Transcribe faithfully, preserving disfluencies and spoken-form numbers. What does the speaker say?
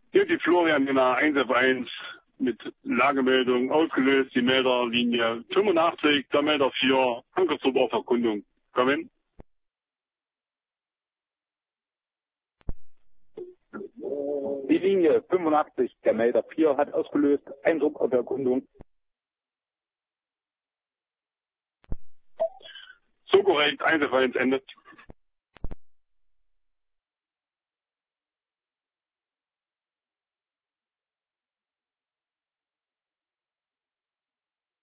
Hier die Florian in der eins F eins mit Lagemeldung ausgelöst, die Melderlinie fünfundachtzig, der Melder vier, Ankerstub auf Erkundung. Kommen. Die Linie fünfundachtzig, der Melder vier, hat ausgelöst, Eindruck auf Erkundung. So korrekt, eins F eins endet.